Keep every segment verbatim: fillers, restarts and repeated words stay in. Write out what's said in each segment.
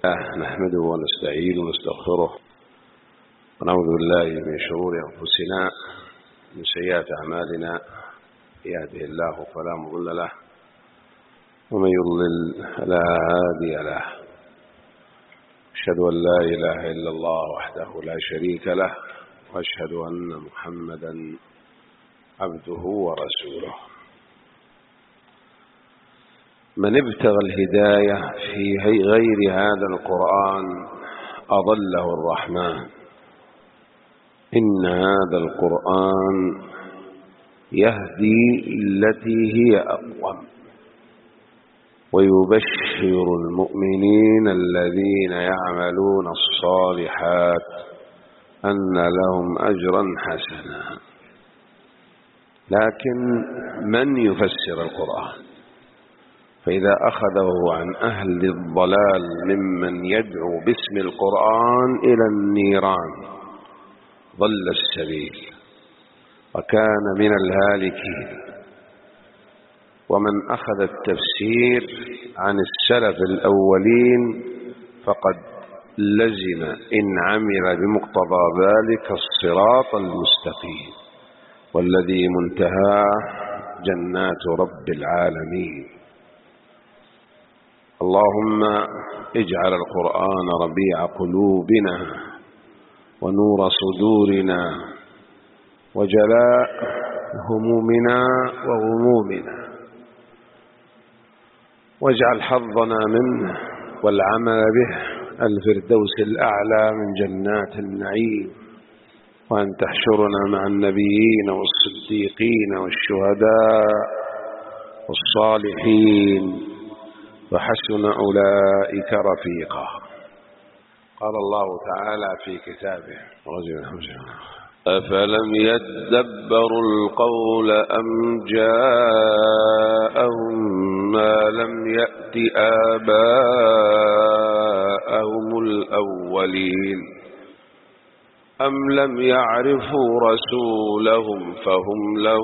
نحمده ونستعينه ونستغفره ونعوذ بالله من شرور أنفسنا من سيئات أعمالنا. يهده الله فلا مضل له ومن يضلل فلا هادي له. أشهد أن لا إله إلا الله وحده لا شريك له وأشهد أن محمدا عبده ورسوله. من ابتغى الهداية في غير هذا القرآن أضله الرحمن. إن هذا القرآن يهدي التي هي أقوم ويبشر المؤمنين الذين يعملون الصالحات أن لهم أجرا حسنا. لكن من يفسر القرآن؟ فإذا أخذه عن أهل الضلال ممن يدعو باسم القرآن إلى النيران ضل السبيل وكان من الهالكين. ومن أخذ التفسير عن السلف الأولين فقد لزم إن عمل بمقتضى ذلك الصراط المستقيم والذي منتهاه جنات رب العالمين. اللهم اجعل القرآن ربيع قلوبنا ونور صدورنا وجلاء همومنا وغمومنا، واجعل حظنا منه والعمل به الفردوس الأعلى من جنات النعيم، وأن تحشرنا مع النبيين والصديقين والشهداء والصالحين وحسن أولئك رفيقا. قال الله تعالى في كتابه: أفلم يدبروا القول أم جاءهم ما لم يأت آباءهم الأولين أم لم يعرفوا رسولهم فهم له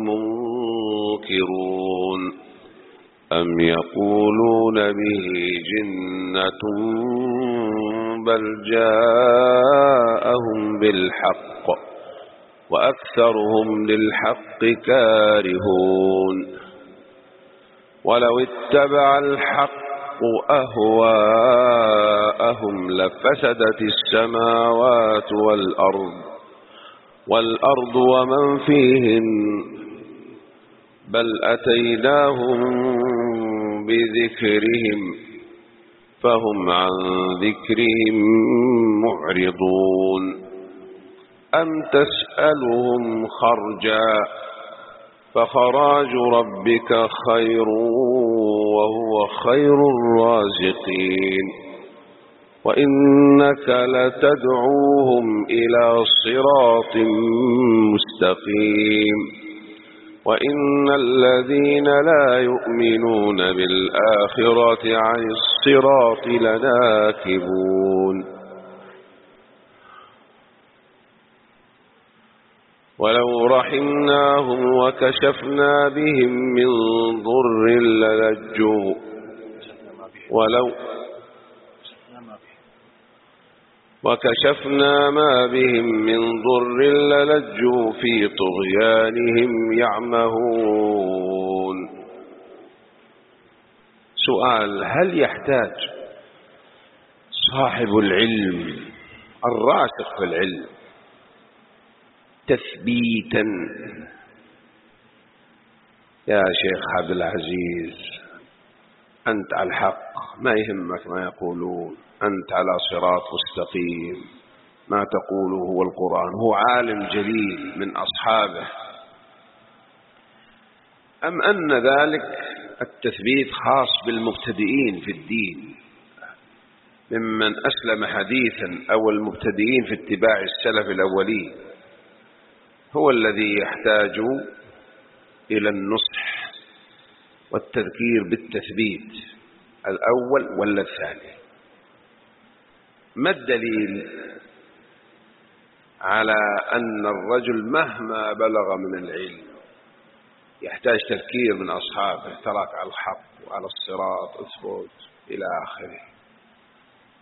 منكرون أم يقولون به جنة بل جاءهم بالحق وأكثرهم للحق كارهون. ولو اتبع الحق أهواءهم لفسدت السماوات والأرض والأرض ومن فيهن بل أتيناهم بذكرهم فهم عن ذكرهم معرضون. أم تسألهم خرجا فخراج ربك خير وهو خير الرازقين وإنك لتدعوهم إلى صراط مستقيم وإن الذين لا يؤمنون بالآخرة عن الصراط لناكبون. ولو رحمناهم وكشفنا بهم من ضر للجوا ولو وكشفنا ما بهم من ضر للجوا في طغيانهم يعمهون. سؤال: هل يحتاج صاحب العلم الراسخ في العلم تثبيتا؟ يا شيخ عبد العزيز أنت على الحق، ما يهمك ما يقولون، أنت على صراط مستقيم، ما تقوله هو القرآن. هو عالم جليل من أصحابه. أم أن ذلك التثبيت خاص بالمبتدئين في الدين ممن أسلم حديثا أو المبتدئين في اتباع السلف الأولين، هو الذي يحتاج إلى النصح والتذكير بالتثبيت الأول ولا الثاني؟ ما الدليل على أن الرجل مهما بلغ من العلم يحتاج تذكير من أصحابه: تراك على الحق وعلى الصراط، اثبت إلى آخره؟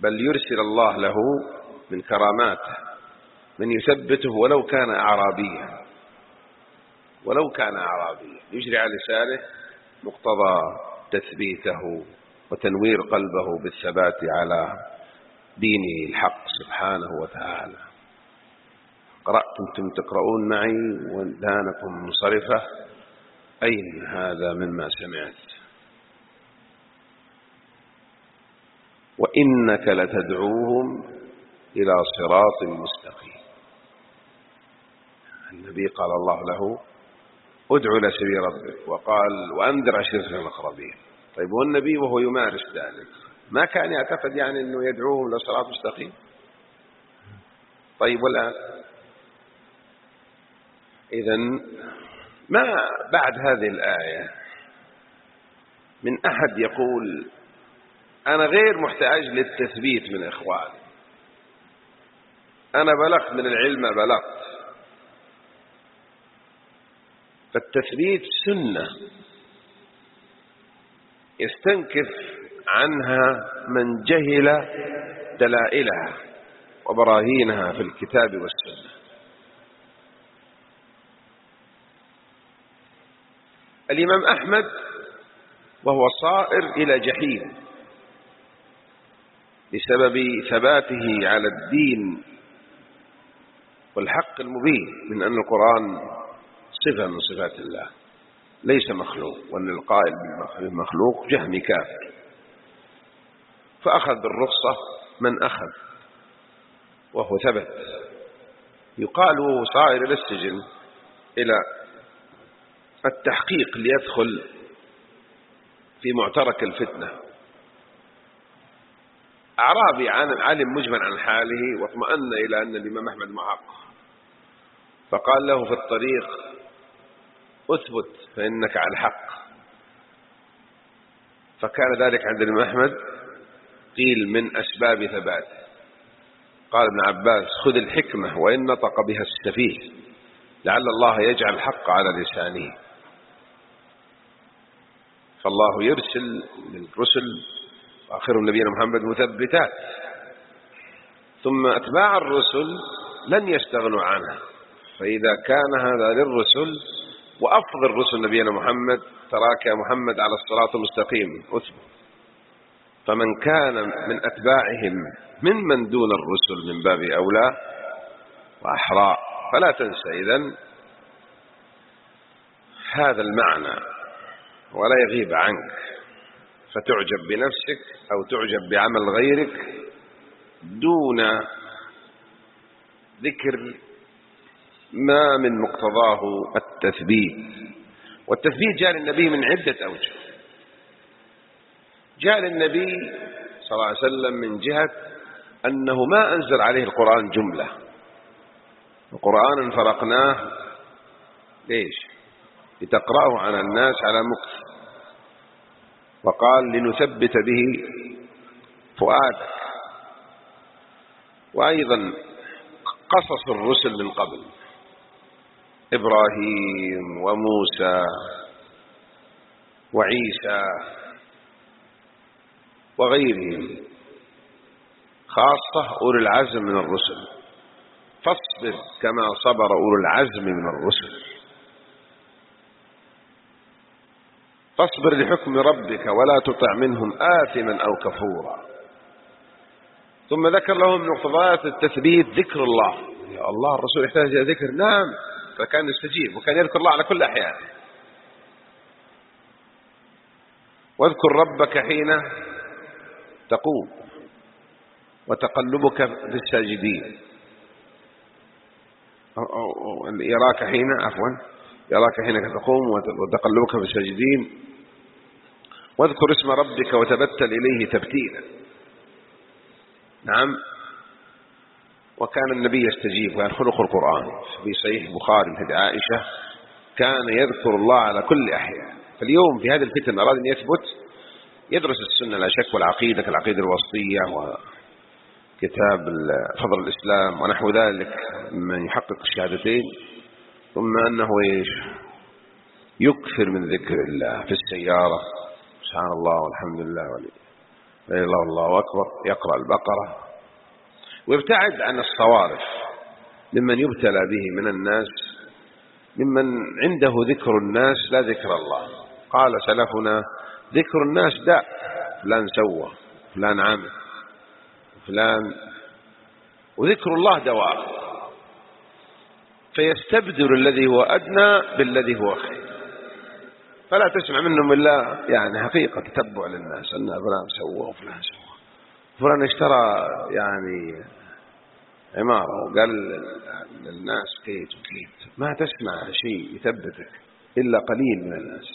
بل يرسل الله له من كراماته من يثبته ولو كان أعرابيا، ولو كان أعرابيا يجري على لسانه مقتضى تثبيته وتنوير قلبه بالثبات على دينه الحق سبحانه وتعالى. قرأتم تقرؤون معي ودانكم منصرفة، أين هذا مما سمعت؟ وإنك لتدعوهم إلى صراط مستقيم. النبي قال الله له ادعو إلى سبيل ربك، وقال وأنذر عشيرتك الأقربين. طيب والنبي وهو يمارس ذلك ما كان يعتقد يعني أنه يدعوهم إلى صراط مستقيم؟ طيب والآن إذن ما بعد هذه الآية من أحد يقول أنا غير محتاج للتثبيت من إخواني، أنا بلغت من العلم بلغت. فالتثبيت سنة يستنكف عنها من جهل دلائلها وبراهينها في الكتاب والسنة. الإمام أحمد وهو صائر إلى جحيم بسبب ثباته على الدين والحق المبين من أن القرآن صفة من صفات الله ليس مخلوق، وأن القائل بالمخلوق جهمي كافر، فأخذ بالرخصة من أخذ وهو ثبت. يقال وهو صائر إلى السجن إلى التحقيق ليدخل في معترك الفتنة، أعرابي علم مجمل عن حاله واطمأن إلى أن الإمام أحمد محق، فقال له في الطريق أثبت فإنك على الحق. فكان ذلك عند الإمام أحمد قيل من أسباب ثباته. قال ابن عباس خذ الحكمة وإن نطق بها السفيه لعل الله يجعل الحق على لسانه. فالله يرسل للرسل وآخرهم نبينا محمد مثبتات، ثم أتباع الرسل لن يستغنوا عنها. فإذا كان هذا للرسل وأفضل الرسل نبينا محمد تراك يا محمد على الصراط المستقيم أثبت، فمن كان من أتباعهم ممن دون الرسل من باب أولى وأحرى. فلا تنسى إذن هذا المعنى ولا يغيب عنك، فتعجب بنفسك أو تعجب بعمل غيرك دون ذكر ما من مقتضاه التثبيت. والتثبيت جاء للنبي من عدة أوجه. جاء للنبي صلى الله عليه وسلم من جهة أنه ما أنزل عليه القرآن جملة، القرآن فرقناه ليش؟ لتقرأه على الناس على مكث، وقال لنثبت به فؤادك. وأيضا قصص الرسل من قبل إبراهيم وموسى وعيسى وغيرهم، خاصة أولي العزم من الرسل. فاصبر كما صبر أولو العزم من الرسل. فاصبر لحكم ربك ولا تطع منهم آثما أو كفورا. ثم ذكر لهم من مقتضيات التثبيت ذكر الله. يا الله الرسول يحتاج إلى ذكر، نعم، فكان يستجيب وكان يذكر الله على كل أحيان. واذكر ربك حين تقوم وتقلبك في الساجدين، يراك حين عفوا يراك حين تقوم وتقلبك في الساجدين. واذكر اسم ربك وتبتل إليه تبتيلا. نعم. وكان النبي يستجيب، وكان خلق القرآن في صحيح البخاري من حديث عائشة كان يذكر الله على كل أحيان. فاليوم في هذه الفتن أراد أن يثبت يدرس السنة لا شك، والعقيدة كالعقيدة الوسطية وكتاب فضل الإسلام ونحو ذلك من يحقق الشهادتين، ثم أنه إيش يكثر من ذكر الله في السيارة، سبحان الله والحمد لله ولله، الله الله أكبر، يقرأ البقرة، ويبتعد عن الصوارف ممن يبتلى به من الناس، ممن عنده ذكر الناس لا ذكر الله. قال سلفنا: ذكر الناس داء، فلان سوى، فلان عمل، فلان، وذكر الله دواء، فيستبدل الذي هو أدنى بالذي هو خير. فلا تسمع منهم إلا يعني حقيقة تتبع للناس أن فلان سوى وفلان سوى، فلان اشترى يعني عمارة وقال للناس كيت وكيت. ما تسمع شيء يثبتك إلا قليل من الناس.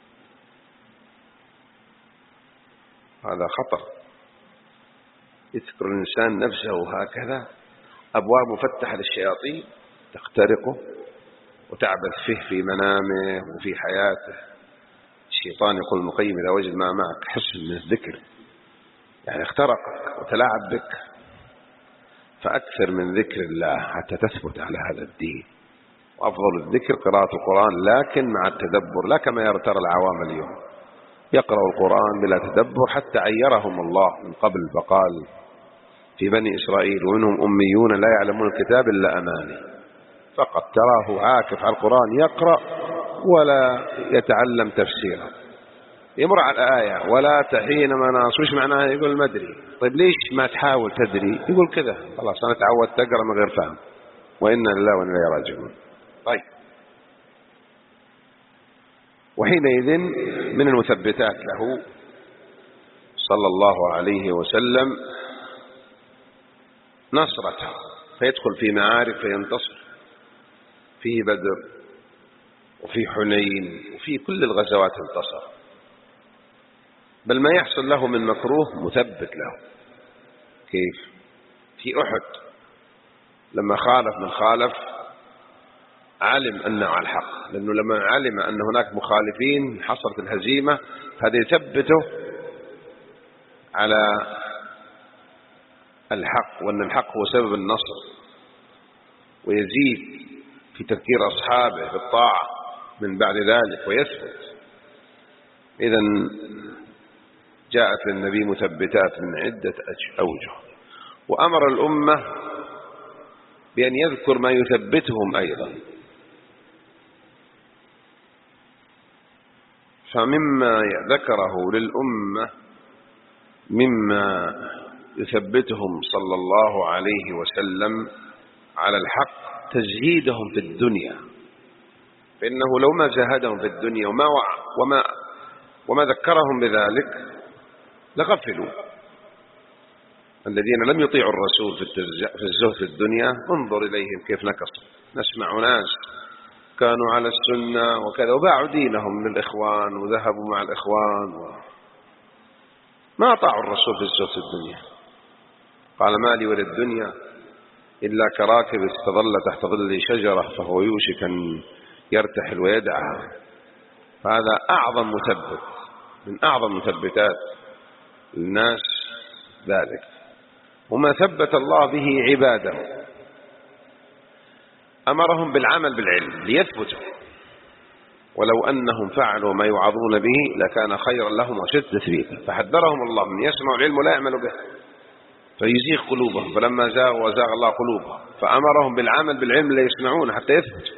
هذا خطر. يذكر الإنسان نفسه هكذا، أبواب مفتحة للشياطين تخترقه وتعبث فيه في منامه وفي حياته. الشيطان يقول ابن القيم: إذا وجد ما معك حس من الذكر، يعني اخترقك وتلاعب بك، فأكثر من ذكر الله حتى تثبت على هذا الدين. وأفضل الذكر قراءة القرآن، لكن مع التدبر، لا كما يرتر العوام اليوم يقرأ القرآن بلا تدبر، حتى عيرهم الله من قبل فقال في بني إسرائيل: ومنهم أميون لا يعلمون الكتاب إلا أماني. فقط تراه عاكف على القرآن يقرأ ولا يتعلم تفسيره، يمر على الآية ولا تحين مناص. وش معناها؟ يقول ما أدري. طيب ليش ما تحاول تدري؟ يقول كذا، خلاص أنا تعودت أقرأ من غير فهم، وإنا لله وإنا إليه راجعون. طيب، وحينئذ من المثبتات له صلى الله عليه وسلم نصرته، فيدخل في معارك فينتصر، في بدر وفي حنين وفي كل الغزوات انتصر. بل ما يحصل له من مكروه مثبت له. كيف؟ في أحد لما خالف من خالف علم أنه على الحق، لأنه لما علم أن هناك مخالفين حصلت الهزيمة، هذا يثبته على الحق، وأن الحق هو سبب النصر، ويزيد في تذكير أصحابه بالطاعة من بعد ذلك ويثبت. إذن جاءت للنبي مثبتات من عدة أوجه، وأمر الأمة بأن يذكر ما يثبتهم أيضا. فمما ذكره للأمة مما يثبتهم صلى الله عليه وسلم على الحق تزهيدهم في الدنيا، فإنه لو ما زهدهم في الدنيا وما, وما, وما ذكرهم بذلك لغفلوا. الذين لم يطيعوا الرسول في الزهد في الدنيا انظر إليهم كيف نكصوا. نسمع ناس كانوا على السنة وكذا وباعوا دينهم للإخوان وذهبوا مع الإخوان و... ما أطاعوا الرسول في الزهد في الدنيا. قال: ما لي وللدنيا إلا كراكب استظل تحت ظل شجرة فهو يوشك أن يرتحل ويدعها. فهذا أعظم مثبت من أعظم مثبتات الناس ذلك، وما ثبت الله به عباده. أمرهم بالعمل بالعلم ليثبتوا، ولو أنهم فعلوا ما يوعظون به لكان خيرا لهم وشد تثبيتا. فحذرهم الله من يسمعوا العلم ولا يعملوا به فيزيغ قلوبهم، فلما زاغوا وزاغ الله قلوبهم. فأمرهم بالعمل بالعلم اللي يسمعونه حتى يثبتوا.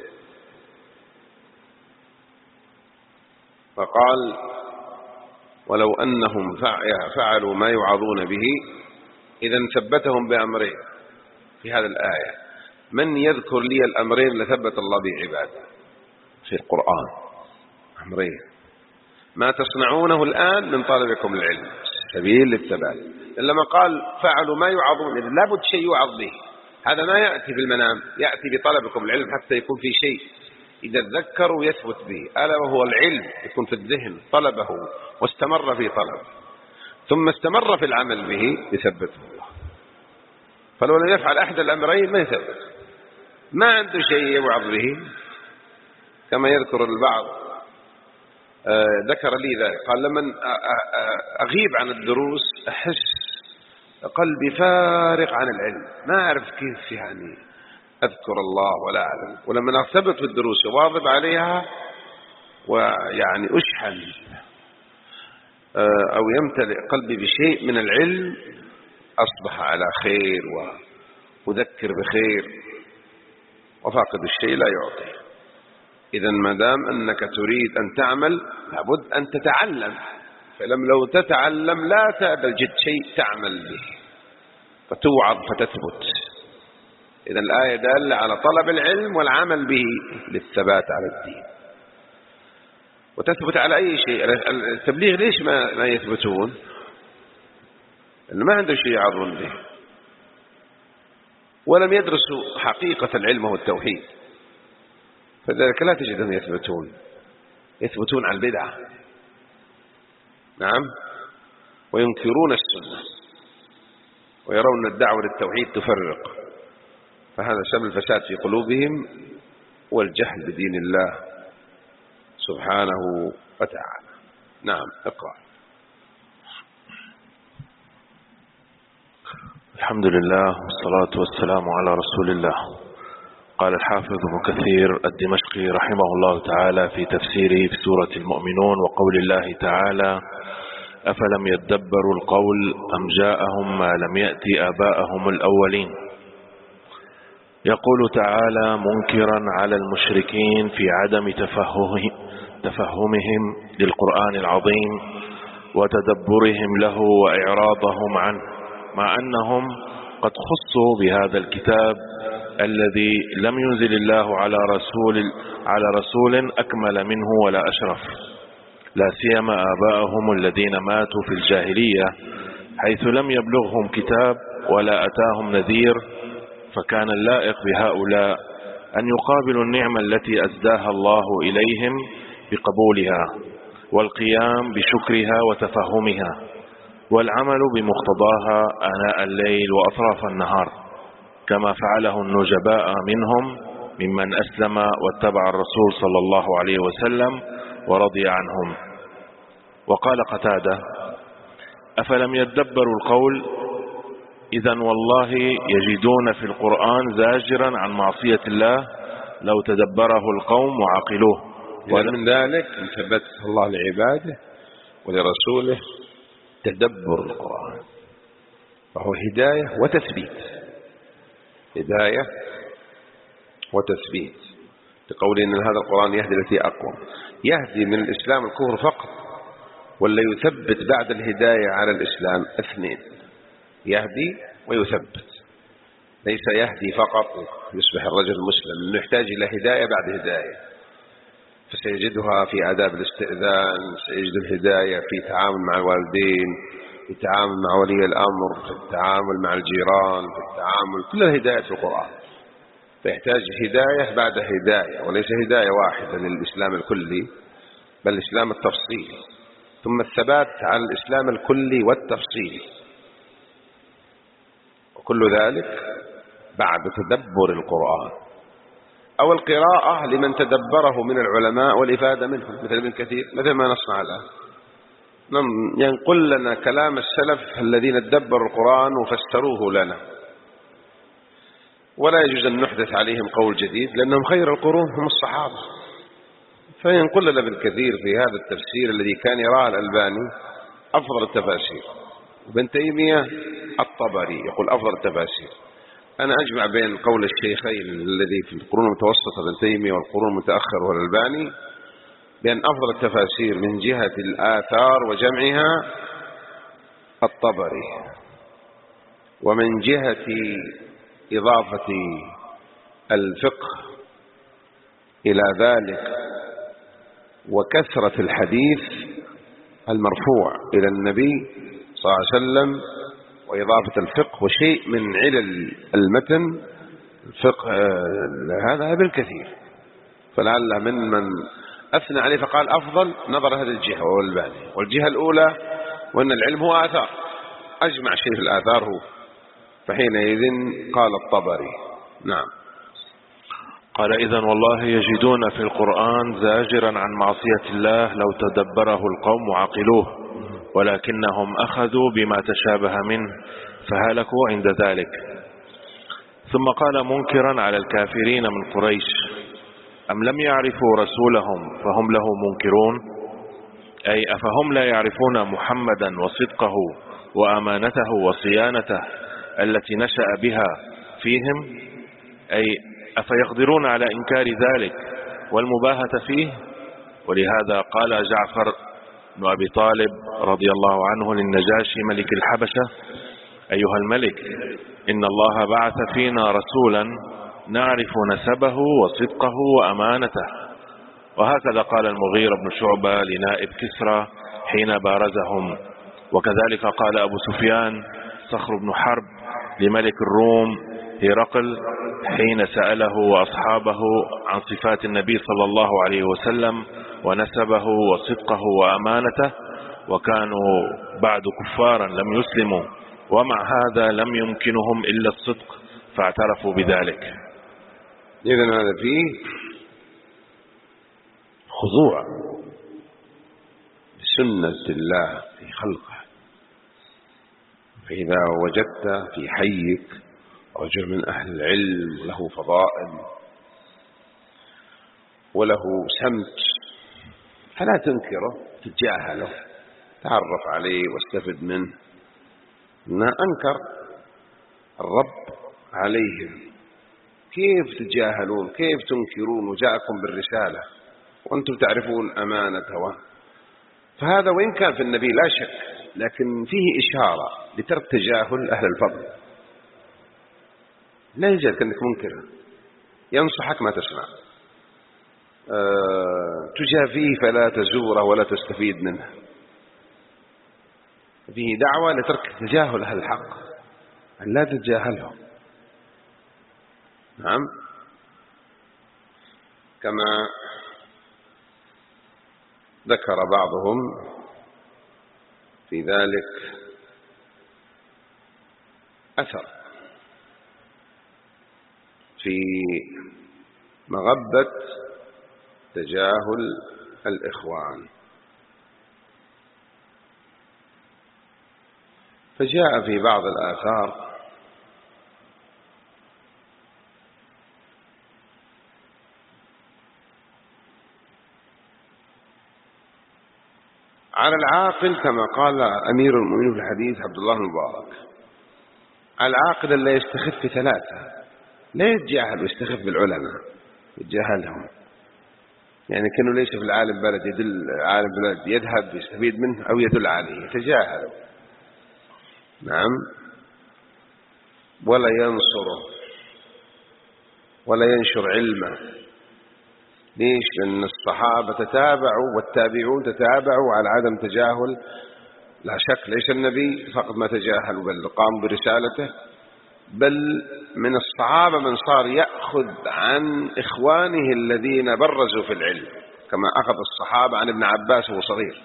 فقال: ولو أنهم فعلوا ما يوعظون به. إذا ثبتهم بأمرين في هذه الآية. من يذكر لي الأمرين لثبت الله به عباده في القرآن؟ أمرين: ما تصنعونه الآن من طلبكم العلم سبيل للثبات. لما قال فعلوا ما يوعظون، إذن لابد شيء يوعظ به. هذا ما يأتي في المنام، يأتي بطلبكم العلم حتى يكون في شيء إذا ذكروا يثبت به، ألا وهو العلم يكون في الذهن، طلبه واستمر في طلبه ثم استمر في العمل به يثبته الله. فلو لم يفعل أحد الأمرين ما يثبت، ما عنده شيء يوعظ به. كما يذكر البعض آه ذكر لي ذلك، قال: لما أغيب عن الدروس أحس قلبي فارغ عن العلم، ما أعرف كيف يعني أذكر الله ولا أعلم. ولما أثبت في الدروس واظب عليها ويعني أشحن أو يمتلئ قلبي بشيء من العلم أصبح على خير وأذكر بخير، وفاقد الشيء لا يعطي. إذا ما دام أنك تريد أن تعمل لابد أن تتعلم، فلم لو تتعلم لا تجد شيء تعمل به فتوعظ فتثبت. إذا الآية دالة على طلب العلم والعمل به للثبات على الدين، وتثبت على أي شيء. التبليغ ليش ما, ما يثبتون؟ لأنه ما عنده شيء يعظون به، ولم يدرسوا حقيقة العلم هو التوحيد، فذلك لا تجدهم يثبتون يثبتون على البدعة، نعم، وينكرون السنة ويرون الدعوة للتوحيد تفرق، فهذا سبب الفساد في قلوبهم والجهل بدين الله سبحانه وتعالى. نعم، اقرأ. الحمد لله والصلاة والسلام على رسول الله. قال الحافظ ابن كثير الدمشقي رحمه الله تعالى في تفسيره في سورة المؤمنون وقول الله تعالى: أفلم يدبروا القول أم جاءهم ما لم يأتي آباءهم الأولين. يقول تعالى منكرا على المشركين في عدم تفهمهم للقرآن العظيم وتدبرهم له وإعراضهم عنه، مع أنهم قد خصوا بهذا الكتاب الذي لم ينزل الله على رسول على رسول أكمل منه ولا أشرف، لا سيما آباءهم الذين ماتوا في الجاهلية حيث لم يبلغهم كتاب ولا أتاهم نذير، فكان اللائق بهؤلاء أن يقابلوا النعمة التي أسداها الله إليهم بقبولها والقيام بشكرها وتفهمها والعمل بمقتضاها آناء الليل وأطراف النهار، كما فعله النجباء منهم ممن أسلم واتبع الرسول صلى الله عليه وسلم ورضي عنهم. وقال قتادة: أفلم يدبروا القول، إذا والله يجدون في القرآن زاجرا عن معصية الله لو تدبره القوم وعقلوه. ومن ذلك ثبت الله لعباده ولرسوله تدبر القرآن، وهو هداية وتثبيت، هداية وتثبيت، لقول إن هذا القرآن يهدي التي أقوم، يهدي من الإسلام الكفر فقط، ولا يثبت بعد الهداية على الإسلام اثنين، يهدي ويثبت، ليس يهدي فقط يصبح الرجل مسلم، إنه يحتاج إلى هداية بعد هداية، فسيجدها في آداب الاستئذان، سيجد الهداية في تعامل مع الوالدين، في التعامل مع ولي الأمر، في التعامل مع الجيران، في التعامل، كل الهداية في القرآن، فيحتاج هداية بعد هداية، وليس هداية واحدة للإسلام الكلي، بل الإسلام التفصيلي، ثم الثبات على الإسلام الكلي والتفصيلي، وكل ذلك بعد تدبر القرآن أو القراءة لمن تدبره من العلماء والإفادة منهم، مثل ابن كثير، مثل ما نصنع الآن ينقل لنا كلام السلف الذين تدبروا القرآن وفسروه لنا، ولا يجوز أن نحدث عليهم قول جديد لأنهم خير القرون هم الصحابة. فينقل لنا ابن كثير في هذا التفسير الذي كان يراه الألباني أفضل التفاسير، وابن تيمية الطبري يقول أفضل التفاسير. أنا أجمع بين قول الشيخين الذي في القرون المتوسطة ابن تيمية والقرون المتأخر والألباني بأن أفضل التفاسير من جهة الآثار وجمعها الطبري، ومن جهة إضافة الفقه إلى ذلك وكثرة الحديث المرفوع إلى النبي صلى الله عليه وسلم وإضافة الفقه وشيء من علل المتن الفقه هذا ابن كثير، فلعل من من أثنى عليه فقال أفضل نظر هذه الجهة وهو الباني، والجهة الأولى وأن العلم هو آثار، أجمع شيء في الآثار هو، فحينئذ قال الطبري. نعم. قال إذن والله يجدون في القرآن زاجرا عن معصية الله لو تدبره القوم وعقلوه، ولكنهم أخذوا بما تشابه منه فهلكوا عند ذلك. ثم قال منكرا على الكافرين من قريش: أم لم يعرفوا رسولهم فهم له منكرون. أي أفهم لا يعرفون محمدا وصدقه وأمانته وصيانته التي نشأ بها فيهم؟ أي أفيقدرون على إنكار ذلك والمباهة فيه؟ ولهذا قال جعفر بن أبي طالب رضي الله عنه للنجاشي ملك الحبشة: أيها الملك، إن الله بعث فينا رسولا نعرف نسبه وصدقه وأمانته. وهكذا قال المغيرة بن شعبة لنائب كسرى حين بارزهم. وكذلك قال أبو سفيان صخر بن حرب لملك الروم هرقل حين سأله وأصحابه عن صفات النبي صلى الله عليه وسلم ونسبه وصدقه وأمانته، وكانوا بعد كفارا لم يسلموا، ومع هذا لم يمكنهم إلا الصدق فاعترفوا بذلك. إذن هذا فيه خضوع لسنة الله في خلقه. فإذا وجدت في حيك رجل من أهل العلم وله فضائل وله سمت فلا تنكره، تتجاهله، تعرف عليه واستفد منه. إنه أنكر الرب عليهم، كيف تتجاهلون، كيف تنكرون وجاءكم بالرسالة وأنتم تعرفون أمانته؟ فهذا وإن كان في النبي لا شك، لكن فيه إشارة لترك تجاهل أهل الفضل. لا يجب أنك منكره، ينصحك ما تسمع، أه تجافيه فلا تزوره ولا تستفيد منه. فيه دعوة لترك تجاهل أهل الحق، أن لا تتجاهلهم. نعم، كما ذكر بعضهم في ذلك أثر في مغبة تجاهل الإخوان. فجاء في بعض الآثار على العاقل كما قال أمير المؤمنين في الحديث عبد الله المبارك: العاقل لا يستخف في ثلاثة، لا يتجاهل ويستخف بالعلماء، يتجاهلهم. يعني كأنه ليس في العالم بلد يدل عالم بلد يذهب يستفيد منه أو يدل عليه، يتجاهل. نعم، ولا ينصره ولا ينشر علمه. ليش؟ لأن الصحابة تتابعوا والتابعون تتابعوا على عدم تجاهل. لا شك ليس النبي فقط ما تجاهلوا، بل قاموا برسالته، بل من الصحابة من صار يأخذ عن إخوانه الذين برزوا في العلم، كما أخذ الصحابة عن ابن عباس وهو صغير،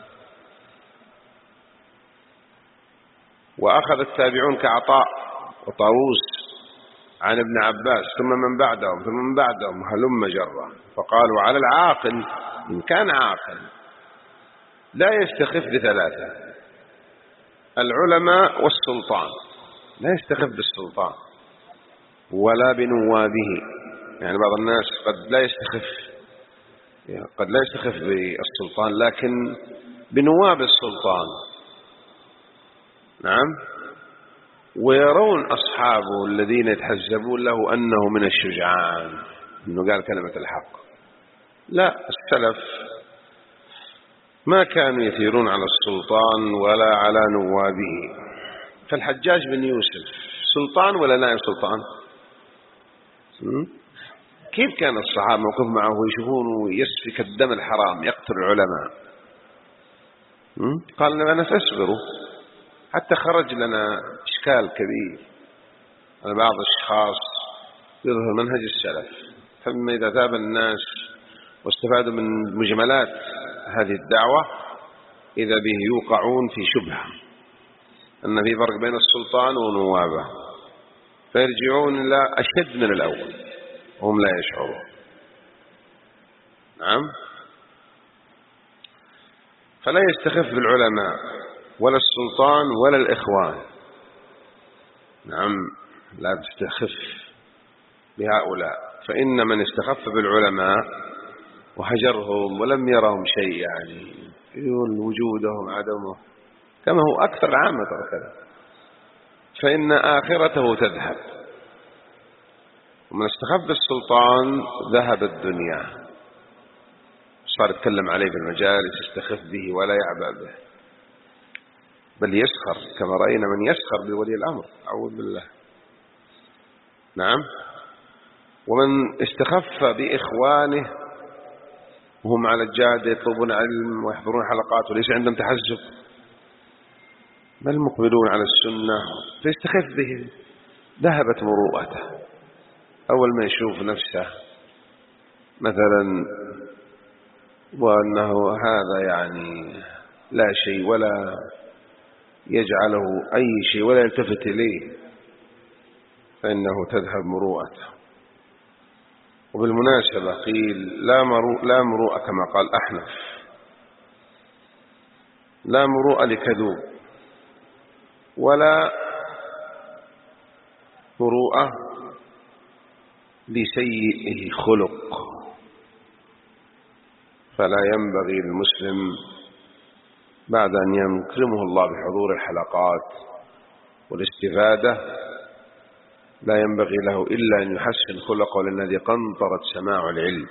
وأخذ التابعون كعطاء وطاووس عن ابن عباس، ثم من بعدهم ثم من بعدهم هلم جرا. فقالوا على العاقل إن كان عاقل لا يستخف بثلاثة: العلماء والسلطان، لا يستخف بالسلطان ولا بنوابه. يعني بعض الناس قد لا يستخف قد لا يستخف بالسلطان لكن بنواب السلطان. نعم، ويرون أصحابه الذين يتحزبون له أنه من الشجعان أنه قال كلمة الحق. لا، السلف ما كانوا يثيرون على السلطان ولا على نوابه. فالحجاج بن يوسف سلطان ولا نائب سلطان؟ كيف كان الصحابة موقف معه ويشوفونه يسفك الدم الحرام يقتل العلماء؟ قال لنا فاصبروا. حتى خرج لنا إشكال كبير على بعض الأشخاص يظهر منهج السلف، فما إذا تاب الناس واستفادوا من مجملات هذه الدعوة إذا به يوقعون في شبهة أن في فرق بين السلطان ونوابه، فيرجعون إلى أشد من الأول وهم لا يشعرون. نعم، فلا يستخف بالعلماء ولا السلطان ولا الإخوان. نعم، لا تستخف بهؤلاء، فإن من استخف بالعلماء وهجرهم ولم يرهم شيء يعني يقول وجوده وعدمه كما هو أكثر العامة كذا، فإن آخرته تذهب، ومن استخف السلطان ذهب الدنيا. صار يتكلم عليه بالمجالس يستخف به ولا يعبأ به، بل يسخر كما رأينا من يسخر بولي الأمر، أعوذ بالله. نعم. ومن استخف بإخوانه وهم على الجادة يطلبون علم ويحضرون حلقات وليس عندهم تحزب، بل مقبلون على السنة، فيستخف به، ذهبت مروءته. أول ما يشوف نفسه مثلا وأنه هذا يعني لا شيء ولا يجعله أي شيء ولا يلتفت إليه، فإنه تذهب مروءته. وبالمناسبة قيل لا مروء لا مروءة كما قال أحنف، لا مروءة لكذوب ولا مروءة لسيئه خلق. فلا ينبغي للمسلم بعد أن يكرمه الله بحضور الحلقات والاستفادة لا ينبغي له إلا أن يحسن خلقه، لأن هذه قنطرة سماع العلم،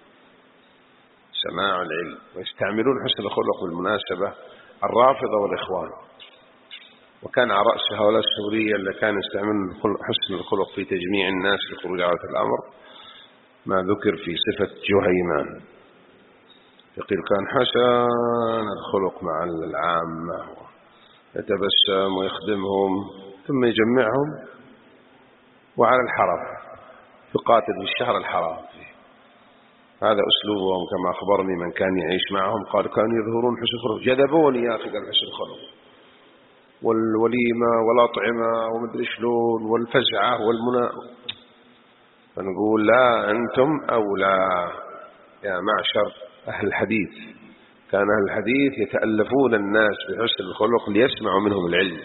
سماع العلم. ويستعملون حسن الخلق بالمناسبة الرافضة والإخوان، وكان على رأس هؤلاء السورية اللي كان يستعملون حسن الخلق في تجميع الناس لخروج على الأمر ما ذكر في صفة جهيمان، يقول كان حسن الخلق مع العامة، يتبسم ويخدمهم ثم يجمعهم وعلى الحرم يقاتل في الشهر الحرام. هذا أسلوبهم كما أخبرني من كان يعيش معهم، قال كانوا يظهرون حسن الخلق، جذبوني يا أخي حسن الخلق، والوليمة والأطعمة ومدري شلون والفزعة والمنى. فنقول لا، أنتم أولى يا معشر أهل الحديث. كان أهل الحديث يتألفون الناس بحسن الخلق ليسمعوا منهم العلم،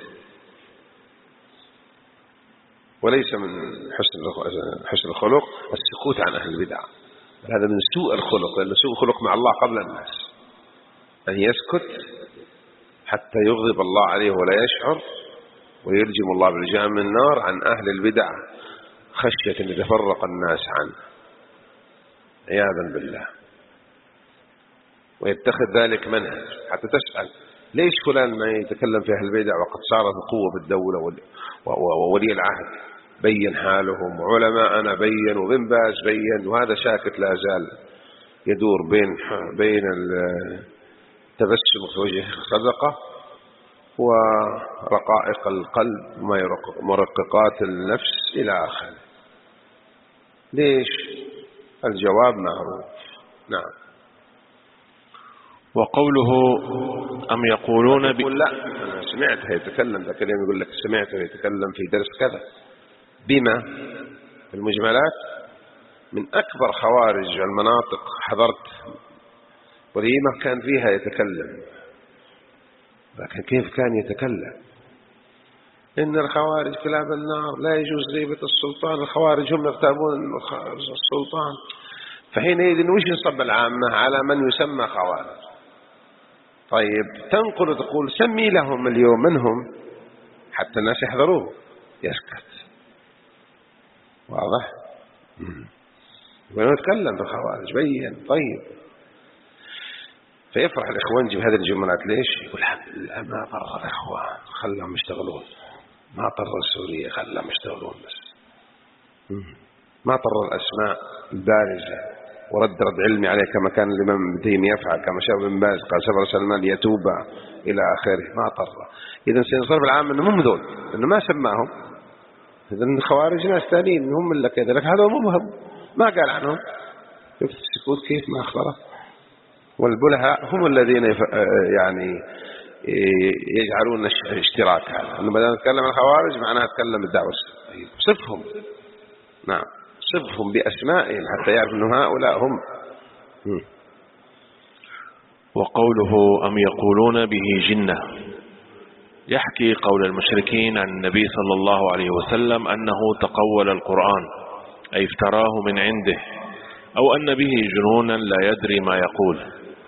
وليس من حسن الخلق السكوت عن أهل البدع، هذا من سوء الخلق، لأن سوء الخلق مع الله قبل الناس، أن يسكت حتى يغضب الله عليه ولا يشعر، ويرجم الله بالجام من النار عن أهل البدع خشية أن يتفرق الناس عنه عياذا بالله، ويتخذ ذلك منهج. حتى تسأل ليش فلان ما يتكلم في أهل البدع وقد صارت القوة بالدولة وولي العهد بين حالهم، وعلماءنا بين، وبن باز بين، وهذا ساكت لا زال يدور بين بين التبسم في وجه صدقة ورقائق القلب ومرققات النفس إلى آخره. ليش؟ الجواب معروف. نعم. وقوله أم يقولون ب... يقول لا أنا سمعته يتكلم، ذا كلام يقول لك سمعته يتكلم في درس كذا بما في المجملات من أكبر خوارج المناطق حضرت وليمة كان فيها يتكلم، لكن كيف كان يتكلم؟ إن الخوارج كلاب النار، لا يجوز غيبة السلطان، الخوارج هم يغتابون السلطان. فحينئذ وش ينصب العامة على من يسمى خوارج؟ طيب تنقل وتقول سمي لهم اليوم منهم حتى الناس يحضروه، يسكت. واضح؟ ونتكلم بالخوارج بين. طيب فيفرح الإخوان جيب هذه الجملات. ليش؟ يقول الحمد لله ما ضر الإخوان خلهم يشتغلون، ما ضر السورية خلهم يشتغلون، بس ما ضر الأسماء البارزة ورد رد علمي عليه كما كان الإمام ابن تيمية يفعل، كما شاف ابن باز قال سفر سلمان يتوب إلى آخره، ما ضر. إذا سينصرف العام أنه هم ذول، أنه ما سماهم. إذا الخوارج ناس ثانيين هم اللي كذا، لك هذا مبهم ما قال عنهم. شفت السكوت كيف ما أخبره. والبلهاء هم الذين يف... يعني يجعلون اشتراك هذا، أنه بدأنا نتكلم عن الخوارج معناها نتكلم الدعوة السلفية. صفهم، نعم صفهم بأسمائهم حتى يعرف أنه هؤلاء هم. م. وقوله أم يقولون به جنة يحكي قول المشركين عن النبي صلى الله عليه وسلم أنه تقول القرآن أي افتراه من عنده، أو أن به جنونا لا يدري ما يقول.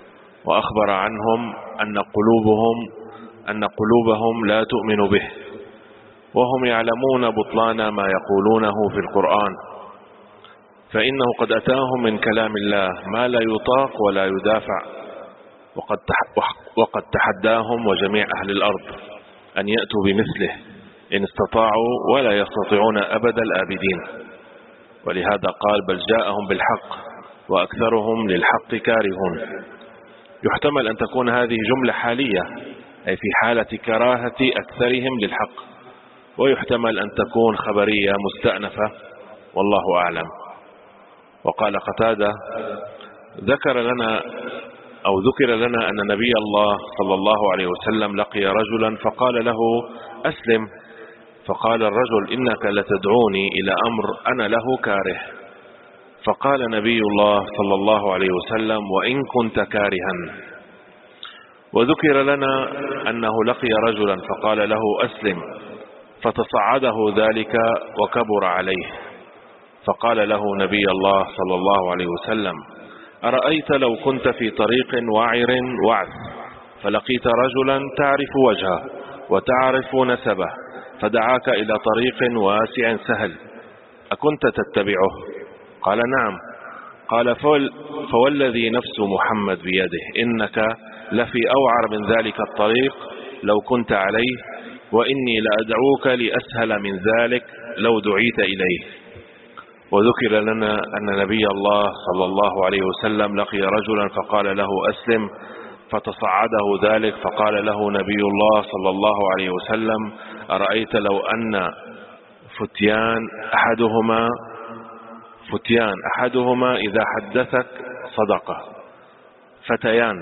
وأخبر عنهم أن قلوبهم أن قلوبهم لا تؤمن به، وهم يعلمون بطلان ما يقولونه في القرآن، فإنه قد أتاهم من كلام الله ما لا يطاق ولا يدافع، وقد وقد تحداهم وجميع أهل الأرض أن يأتوا بمثله إن استطاعوا ولا يستطيعون أبد الآبدين. ولهذا قال بل جاءهم بالحق وأكثرهم للحق كارهون. يحتمل أن تكون هذه جملة حالية، أي في حالة كراهة أكثرهم للحق، ويحتمل أن تكون خبرية مستأنفة، والله أعلم. وقال قتادة ذكر لنا أو ذكر لنا أن نبي الله صلى الله عليه وسلم لقي رجلا فقال له أسلم، فقال الرجل إنك لتدعوني إلى أمر أنا له كاره، فقال نبي الله صلى الله عليه وسلم وإن كنت كارها. وذكر لنا أنه لقي رجلا فقال له أسلم، فتصعده ذلك وكبر عليه، فقال له نبي الله صلى الله عليه وسلم أرأيت لو كنت في طريق وعر وعث فلقيت رجلا تعرف وجهه وتعرف نسبه فدعاك إلى طريق واسع سهل، أكنت تتبعه؟ قال نعم. قال فوالذي نفس محمد بيده إنك لفي أوعر من ذلك الطريق لو كنت عليه، وإني لأدعوك لأسهل من ذلك لو دعيت إليه. وذكر لنا أن نبي الله صلى الله عليه وسلم لقي رجلا فقال له أسلم، فتصعده ذلك فقال له نبي الله صلى الله عليه وسلم أرأيت لو أن فتيان أحدهما فتيان أحدهما إذا حدثك صدقه فتيان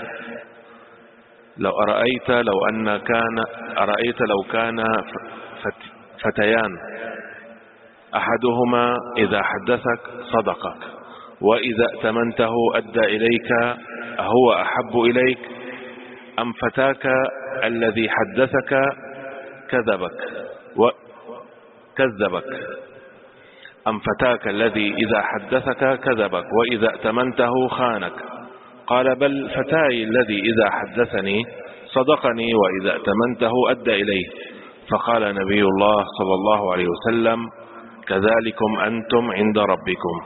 لو أرأيت لو أن كان أرأيت لو كان فتيان أحدهما إذا حدثك صدقك وإذا ائتمنته أدى إليك أهو أحب إليك أم فتاك الذي حدثك كذبك وكذبك أم فتاك الذي إذا حدثك كذبك وإذا ائتمنته خانك؟ قال بل فتاي الذي إذا حدثني صدقني وإذا ائتمنته أدى إليه. فقال نبي الله صلى الله عليه وسلم كذلكم أنتم عند ربكم.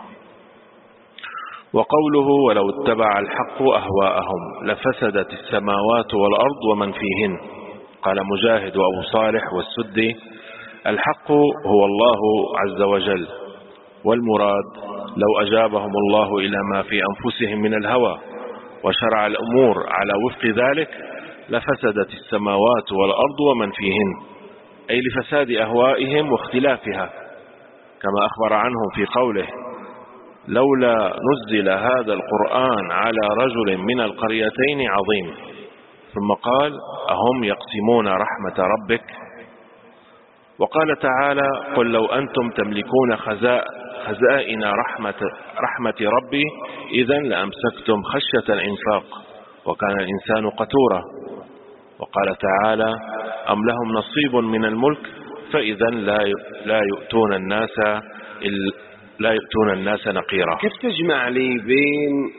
وقوله ولو اتبع الحق أهواءهم لفسدت السماوات والأرض ومن فيهن. قال مجاهد وأبو صالح والسدي الحق هو الله عز وجل، والمراد لو أجابهم الله إلى ما في أنفسهم من الهوى وشرع الأمور على وفق ذلك لفسدت السماوات والأرض ومن فيهن، أي لفساد أهوائهم واختلافها، كما أخبر عنهم في قوله لولا نزل هذا القرآن على رجل من القريتين عظيم. ثم قال أهم يقسمون رحمة ربك. وقال تعالى قل لو أنتم تملكون خزائن رحمة, رحمة ربي إذن لأمسكتم خشية الإنفاق وكان الإنسان قتورا. وقال تعالى أم لهم نصيب من الملك فإذن لا لا يؤتون الناس لا يؤتون الناس نقيرا. كيف تجمع لي بين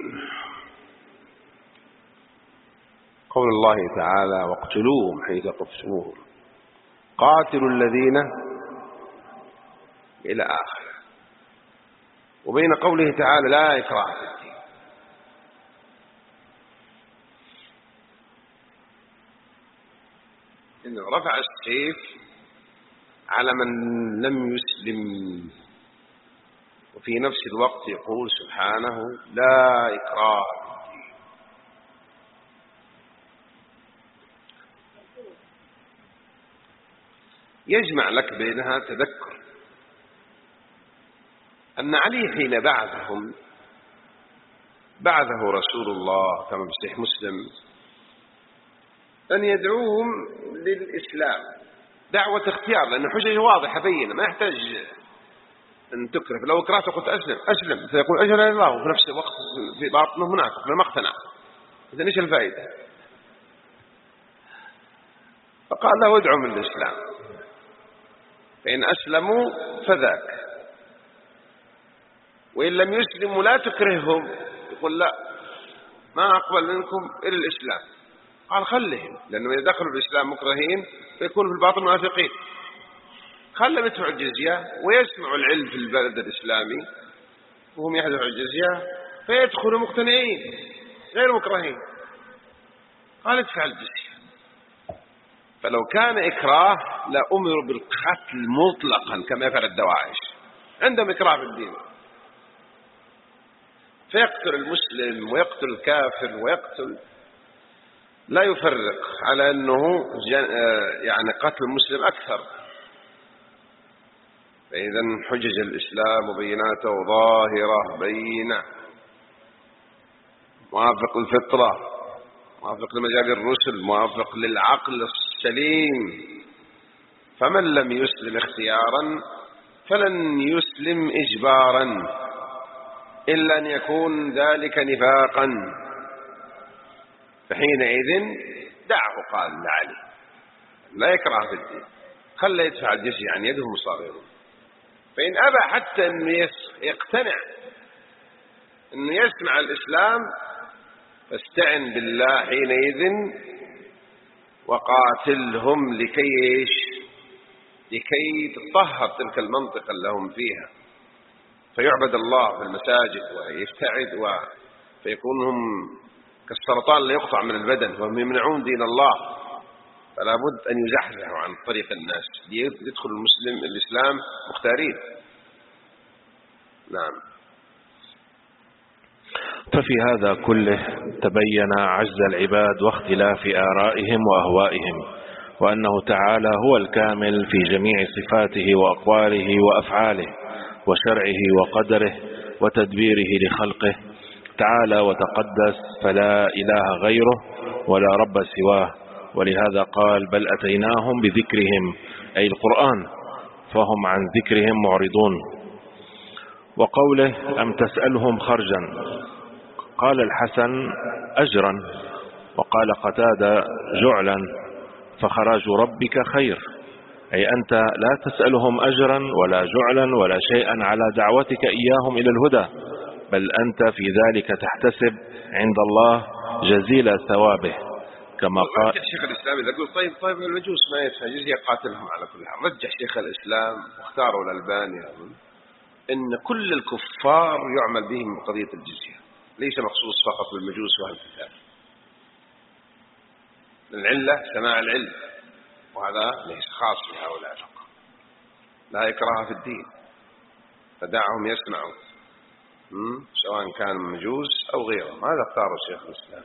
قول الله تعالى واقتلوهم حيث ثقفتموهم قاتلوا الذين إلى آخر، وبين قوله تعالى لا إكراه في الدين؟ إنه رفع السيف على من لم يسلم، وفي نفس الوقت يقول سبحانه لا إكراه في الدين. يجمع لك بينها تذكر أن علي حين بعثهم بعثه رسول الله كما في صحيح مسلم أن يدعوهم للإسلام دعوة اختيار، لأن حجج واضحة بينة ما يحتاج أن تكرف. لو اكرهت قلت أسلم أسلم فيقول أجل الله، وفي نفس الوقت في باطنه هناك ما اقتنع، إذن إيش الفائدة؟ فقال له ادعوا من الإسلام فإن أسلموا فذاك، وإن لم يسلموا لا تكرههم. يقول لا ما أقبل منكم إلى الإسلام. قال خلهم، لأنه إذا دخلوا الإسلام مكرهين فيكونوا في الباطن منافقين. خلهم يدفعوا الجزية ويسمعوا العلم في البلد الإسلامي وهم يدفعوا الجزية فيدخلوا مقتنعين غير مكرهين. قال ادفع الجزية. فلو كان إكراه لأمر بالقتل مطلقا كما يفعل الدواعش، عندهم إكراه في الدين، فيقتل المسلم ويقتل الكافر ويقتل، لا يفرق على أنه يعني قتل المسلم أكثر. فإذا حجج الإسلام وبيناته ظاهرة بينة، موافق الفطرة، موافق لمجال الرسل، موافق للعقل السليم. فمن لم يسلم اختيارا فلن يسلم إجبارا إلا أن يكون ذلك نفاقا، فحينئذ دعه. قال لعلي لا يكره في الدين، خلى يدفع الجزية عن يدهم صاغرون. فإن أبى حتى أنه يقتنع أنه يسمع الإسلام فاستعن بالله حينئذ وقاتلهم لكي إيش؟ لكي تطهر تلك المنطقة اللي هم فيها، فيعبد الله في المساجد ويفتعد و... فيكونهم كالسرطان لا يقطع من البدن وهم يمنعون دين الله. فلا بد أن يزحزحوا عن طريق الناس ليدخل المسلم الإسلام مختارين. نعم. ففي هذا كله تبين عجز العباد واختلاف آرائهم وأهوائهم، وأنه تعالى هو الكامل في جميع صفاته وأقواله وأفعاله وشرعه وقدره وتدبيره لخلقه تعالى وتقدس، فلا إله غيره ولا رب سواه. ولهذا قال بل أتيناهم بذكرهم أي القرآن فهم عن ذكرهم معرضون. وقوله أم تسألهم خرجا، قال الحسن أجرا، وقال قتادة جعلا، فخراج ربك خير، أي أنت لا تسألهم أجرا ولا جعلا ولا شيئا على دعوتك إياهم إلى الهدى، بل أنت في ذلك تحتسب عند الله جزيل ثوابه. كما قال شيخ الإسلام إذا قلت طيب طيب المجوس ما يدفع جزية قاتلهم على كل حال، رجح شيخ الإسلام واختاروا الألباني إن كل الكفار يعمل بهم بقضية الجزية، ليس مخصوص فقط بالمجوس وأهل الكتاب. العلة سماع العلم، وهذا ليس خاص بهؤلاء فقط، لا إكراه في الدين، فدعهم يسمعوا سواء كان مجوس أو غيرهم. هذا اختاره شيخ الإسلام.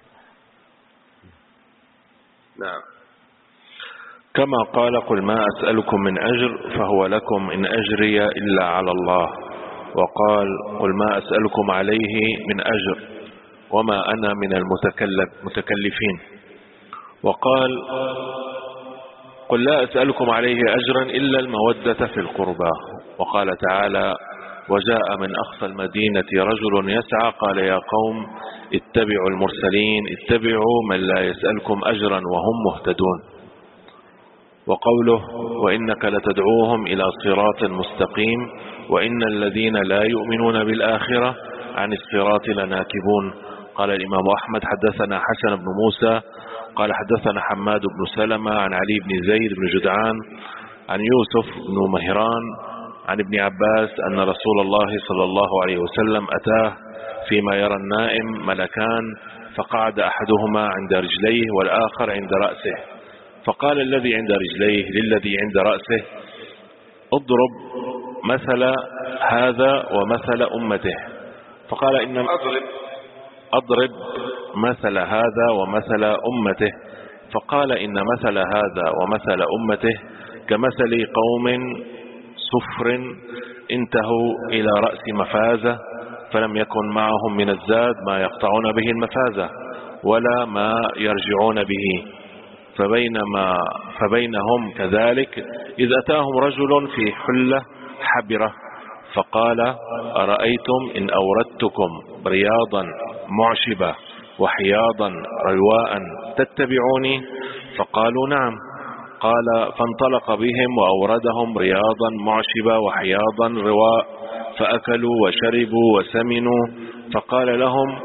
نعم. كما قال قل ما أسألكم من أجر فهو لكم إن أجري إلا على الله، وقال قل ما أسألكم عليه من أجر وما أنا من المتكلفين، وقال قل لا أسألكم عليه أجرا إلا المودة في القربى، وقال تعالى وجاء من أقصى المدينة رجل يسعى قال يا قوم اتبعوا المرسلين اتبعوا من لا يسألكم أجرا وهم مهتدون. وقوله وإنك لتدعوهم إلى صراط مستقيم وإن الذين لا يؤمنون بالآخرة عن الصراط لناكبون. قال الإمام أحمد حدثنا حسن بن موسى قال حدثنا حماد بن سلمة عن علي بن زيد بن جدعان عن يوسف بن مهران عن ابن عباس أن رسول الله صلى الله عليه وسلم أتاه فيما يرى النائم ملكان، فقعد أحدهما عند رجليه والآخر عند رأسه، فقال الذي عند رجليه للذي عند رأسه اضرب مثل هذا ومثل أمته، فقال إنما أضرب أضرب مثل هذا ومثل أمته، فقال إن مثل هذا ومثل أمته كمثل قوم صفر انتهوا إلى رأس مفازة فلم يكن معهم من الزاد ما يقطعون به المفازة ولا ما يرجعون به، فبينما فبينهم كذلك إذ أتاهم رجل في حلة حبرة فقال أرأيتم إن أوردتكم رياضا معشبة وحياضا رواء تتبعوني؟ فقالوا نعم. قال فانطلق بهم وأوردهم رياضا معشبة وحياضا رواء، فأكلوا وشربوا وسمنوا، فقال لهم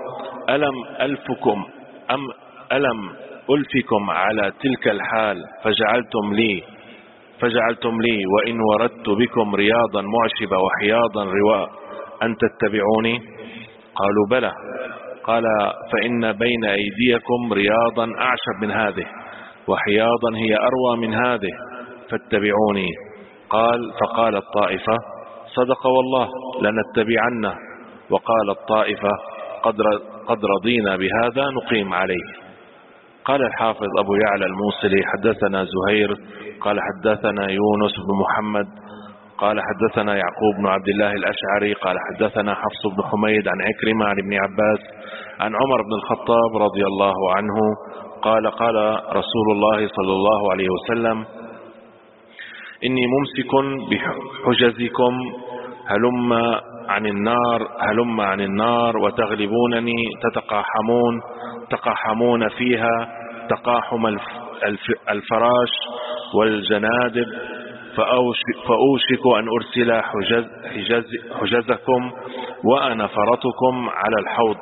ألم ألفكم أم ألم ألفكم على تلك الحال فجعلتم لي فجعلتم لي وإن وردت بكم رياضا معشبة وحياضا رواء أن تتبعوني؟ قالوا بلى. قال فإن بين أيديكم رياضا أعشب من هذه وحياضا هي أروى من هذه فاتبعوني. قال فقال الطائفة صدق والله لنتبعنه. وقال الطائفة قد رضينا بهذا نقيم عليه. قال الحافظ أبو يعلى الموصلي حدثنا زهير قال حدثنا يونس بن محمد قال حدثنا يعقوب بن عبد الله الأشعري قال حدثنا حفص بن حميد عن عكرمة عن ابن عباس عن عمر بن الخطاب رضي الله عنه قال قال رسول الله صلى الله عليه وسلم إني ممسك بحجزكم هلم عن النار هلم عن النار وتغلبونني تتقاحمون تقاحمون فيها تقاحم الفراش والجنادب فأوشك أن أرسل حجز حجز حجزكم وأنا فرطكم على الحوض.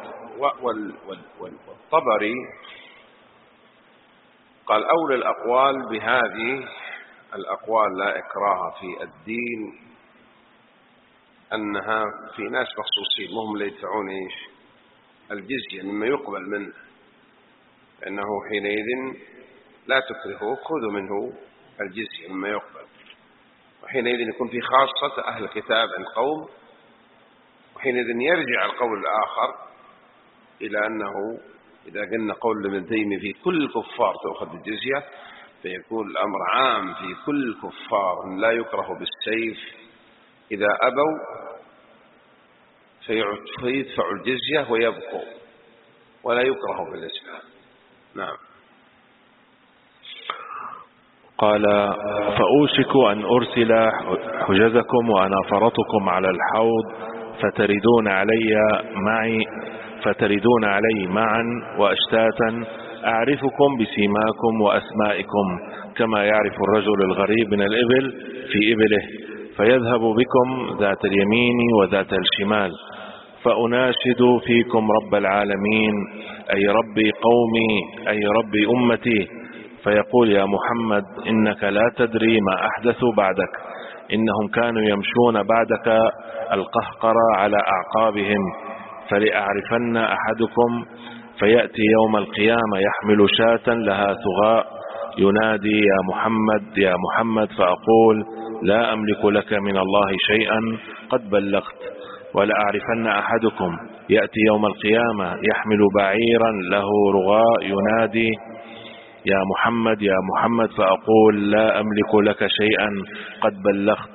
والطبري قال أولى الأقوال بهذه الأقوال لا إكراه في الدين أنها في ناس مخصوصين وهم اللي يدفعون إيش الجزية مما يقبل منه، لأنه حينئذ لا تكرهوا خذوا منه الجزية مما يقبل، وحينئذ يكون في خاصة أهل الكتاب عند قوم، وحينئذ يرجع القول الآخر إلى أنه إذا قلنا قول ابن تيمية في كل الكفار تأخذ الجزية فيكون الأمر عام في كل الكفار لا يكره بالسيف إذا أبوا فيدفعوا الجزية ويبقوا ولا يكره بالإسلام. نعم. قال فأوشك أن أرسل حجزكم وأنا فرطكم على الحوض فتردون علي معي فتردون علي معا وأشتاتا أعرفكم بسيماكم وأسمائكم كما يعرف الرجل الغريب من الإبل في إبله فيذهب بكم ذات اليمين وذات الشمال فأناشد فيكم رب العالمين أي ربي قومي أي ربي أمتي فيقول يا محمد إنك لا تدري ما أحدثوا بعدك إنهم كانوا يمشون بعدك القهقرة على أعقابهم فلأعرفن أحدكم فيأتي يوم القيامة يحمل شاة لها ثغاء ينادي يا محمد يا محمد فأقول لا أملك لك من الله شيئا قد بلغت. ولأعرفن أحدكم يأتي يوم القيامة يحمل بعيرا له رغاء ينادي يا محمد يا محمد فأقول لا أملك لك شيئا قد بلغت.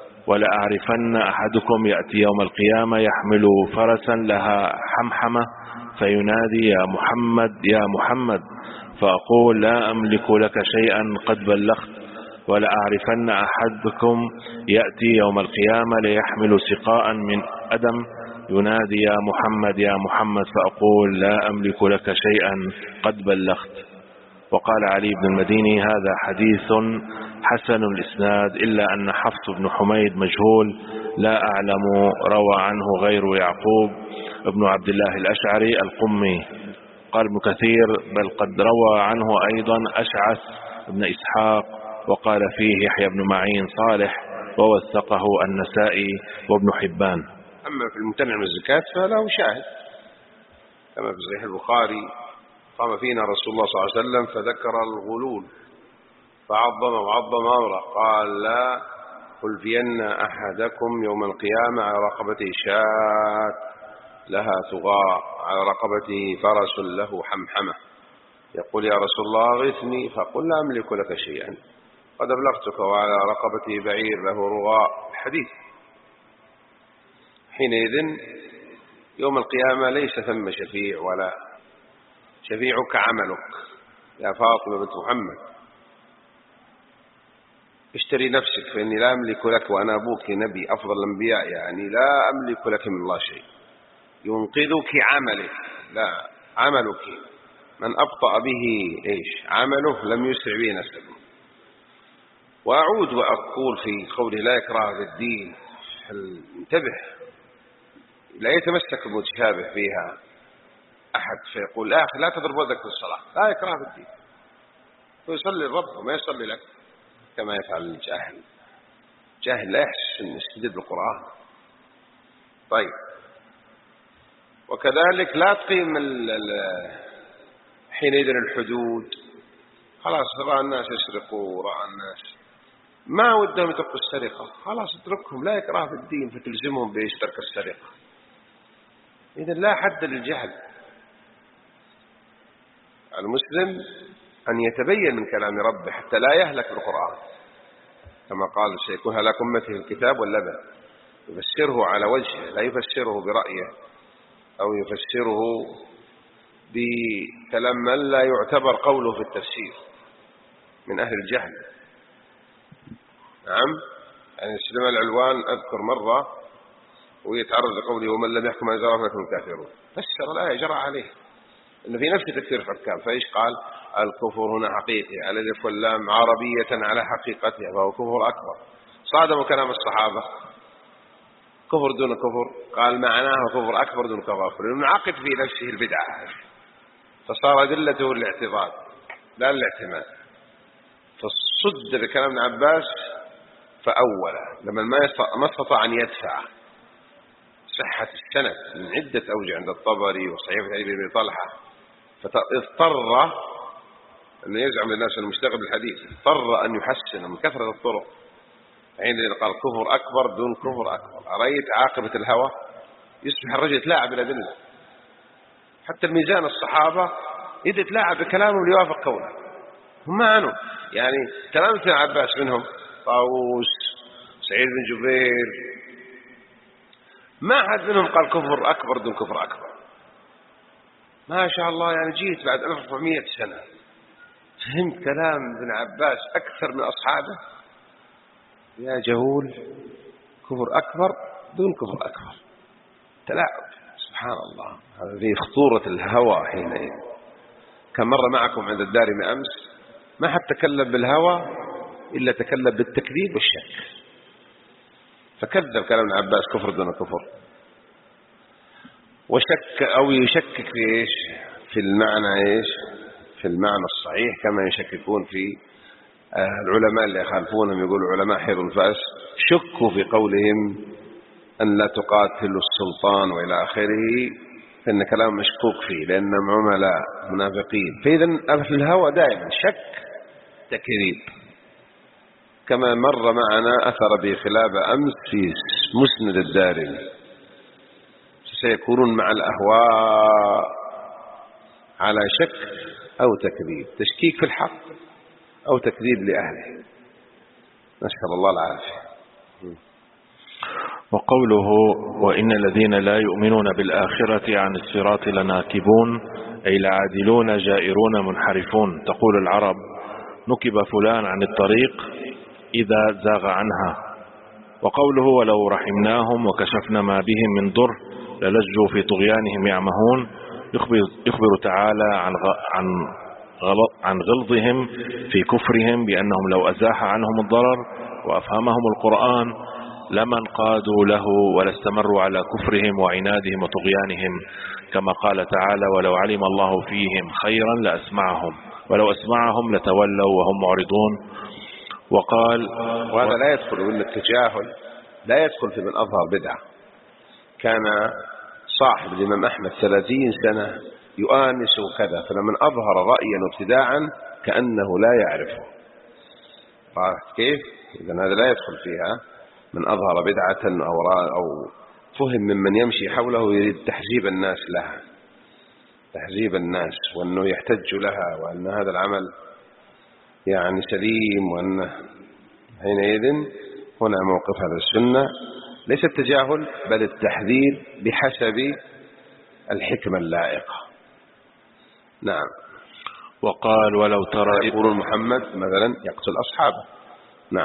ولأعرفن أحدكم يأتي يوم القيامة يحمل فرسا لها حمحمة فينادي يا محمد يا محمد فأقول لا أملك لك شيئا قد بلغت. ولأعرفن أحدكم يأتي يوم القيامة ليحمل سقاء من أدم ينادي يا محمد يا محمد فأقول لا أملك لك شيئا قد بلغت. وقال علي بن المديني هذا حديث حسن الإسناد إلا أن حفص بن حميد مجهول لا أعلم روى عنه غير يعقوب ابن عبد الله الأشعري القمي. قال ابن كثير بل قد روى عنه أيضا أشعث بن إسحاق وقال فيه يحيى بن معين صالح ووثقه النسائي وابن حبان. أما في الممتنع من الزكاة فله شاهد كما في صحيح البخاري قام فينا رسول الله صلى الله عليه وسلم فذكر الغلول فعظم وعظم أمره قال لا ألفين أحدكم يوم القيامة على رقبته شاة لها ثغاء على رقبته فرس له حمحمة يقول يا رسول الله غثني فقل لا أملك لك شيئا قد أبلغتك وعلى رقبته بعير له رغاء الحديث. حينئذ يوم القيامة ليس ثم شفيع ولا شفيعك عملك يا فاطمة بنت محمد اشتري نفسك فإني لا أملك لك وأنا أبوك نبي أفضل الأنبياء يعني لا أملك لك من الله شيء ينقذك عملك لا عملك من أبطأ به إيش عمله لم يسرع به نسبه. وأعود وأقول في قوله لا إكراه في الدين انتبه لا يتمسك المتشابه فيها أحد فيقول يا أخي لا تضرب ولدك في الصلاة، لا إكراه في الدين، ويصلي الرب وما يصلي لك كما يفعل الجاهل. جاهل لا يحسن يستدل بالقرآن. طيب، وكذلك لا تقيم حينئذ الحدود. خلاص رأى الناس يسرقوا، رأى الناس ما ودهم يتركوا السرقة، خلاص اتركهم، لا إكراه في الدين فتلزمهم بإيش ترك السرقة. إذن لا حد للجهل. المسلم أن يتبين من كلام ربه حتى لا يهلك بالقرآن، كما قال سيكون هلاك أمته الكتاب واللبن، يفسره على وجهه، لا يفسره برأيه أو يفسره بكلام من لا يعتبر قوله في التفسير من أهل الجهل. نعم، يعني سليمان العلوان أذكر مرة ويتعرض لقوله ومن لم يحكم أنزل الله فهم كافرون، فسر الآية جرى عليه إنه في نفس تكفير الحكام. فإيش قال؟ الكفر هنا حقيقي، الألف واللام عربية على حقيقتها فهو كفر أكبر. صادموا كلام الصحابة، كفر دون كفر، قال معناه كفر أكبر دون كفر أكبر، ينعقد في نفسه البدعة، فصار أدلته الاعتضاد لا الاعتماد. فصد بكلام ابن عباس فأوله لما ما استطاع أن يدفع صحة السند من عدة أوجه عند الطبري وصحيفة أبي بن طلحة، فاضطر أن يزعم للناس أنه مشتغل بالحديث، اضطر أن يحسن من كثرة الطرق. عندما قال كفر أكبر دون كفر أكبر، أرأيت عاقبة الهوى؟ يصبح الرجل يتلاعب بالأدلة، حتى الميزان الصحابة إذا يتلاعب بكلامهم ليوافق قوله، هم ما عنوا. يعني كلام ابن عباس منهم طاووس، سعيد بن جبير، ما أحد منهم قال كفر أكبر دون كفر أكبر. ما شاء الله، يعني جيت بعد ألف وأربعمائة سنة فهمت كلام ابن عباس أكثر من أصحابه. يا جهول، كفر أكبر دون كفر أكبر، تلاعب. سبحان الله، هذه خطورة الهوى حينئذ. كم مرة معكم عند الدارمي أمس ما حد تكلم بالهوى إلا تكلم بالتكذيب والشك، فكذب كلام ابن عباس كفر دون كفر، وشك أو يشكك في إيش؟ في المعنى إيش؟ في المعنى الصحيح، كما يشككون في العلماء اللي يخالفونهم، يقولوا علماء حيض الفاس، شكوا في قولهم أن لا تقاتلوا السلطان وإلى آخره، فإن كلام مشكوك فيه لأنهم عملاء منافقين. فإذا أهل الهوى دائما شك تكذيب، كما مر معنا أثر بخلاف أمس في مسند الدارمي، سيكونون مع الأهواء على شك أو تكذيب، تشكيك في الحق أو تكذيب لأهله، نسأل الله العافية. وقوله وإن الذين لا يؤمنون بالآخرة عن الصراط لناكبون، أي لعادلون جائرون منحرفون. تقول العرب نكب فلان عن الطريق إذا زاغ عنها. وقوله ولو رحمناهم وكشفنا ما بهم من ضر للجوا في طغيانهم يعمهون، يخبر, يخبر تعالى عن عن عن غلظهم في كفرهم بأنهم لو أزاح عنهم الضرر وأفهمهم القرآن لما انقادوا له ولا استمروا على كفرهم وعنادهم وطغيانهم، كما قال تعالى ولو علم الله فيهم خيرا لأسمعهم ولو أسمعهم لتولوا وهم معرضون. وقال وهذا لا يدخل من التجاهل، لا يدخل في من أظهر بدعة. كان صاحب الإمام أحمد ثلاثين سنة يؤانس كذا، فلمن أظهر رأيا ابتداعا كأنه لا يعرفه. عرفت كيف؟ إذن هذا لا يدخل فيها من أظهر بدعة أو, أو فهم ممن يمشي حوله يريد تحزيب الناس لها، تحزيب الناس وأنه يحتج لها وأن هذا العمل يعني سليم، وأن حينئذ هنا موقف هذا السنة ليس التجاهل بل التحذير بحسب الحكمة اللائقة. نعم. وقال ولو ترى يقول محمد مثلا يقتل أصحابه. نعم.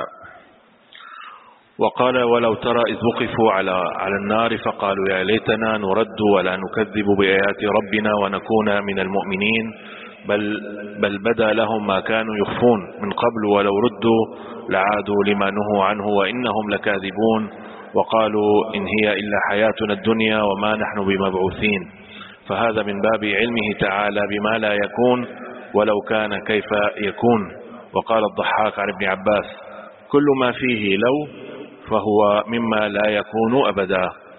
وقال ولو ترى إذ وقفوا على على النار فقالوا يا ليتنا نرد ولا نكذب بآيات ربنا ونكون من المؤمنين بل بل بدا لهم ما كانوا يخفون من قبل ولو ردوا لعادوا لما نهوا عنه وإنهم لكاذبون. وقالوا إن هي إلا حياتنا الدنيا وما نحن بمبعوثين فهذا من باب علمه تعالى بما لا يكون ولو كان كيف يكون. وقال الضحاك عن ابن عباس: كل ما فيه لو فهو مما لا يكون أبدا.